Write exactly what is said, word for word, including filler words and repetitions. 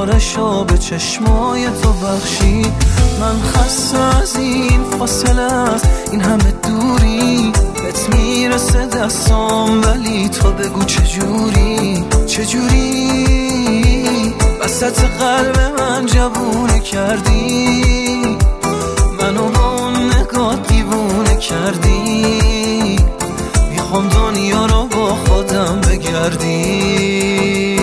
بارشو به چشمای تو بخشی. من خسته از این فاصله است، این همه دوری، بهت میرسه دستام ولی تو بگو چجوری چجوری وسط قلب من جوونه کردی، منو با اون نگاه دیوونه کردی. میخوام دنیا رو با خودم بگردی.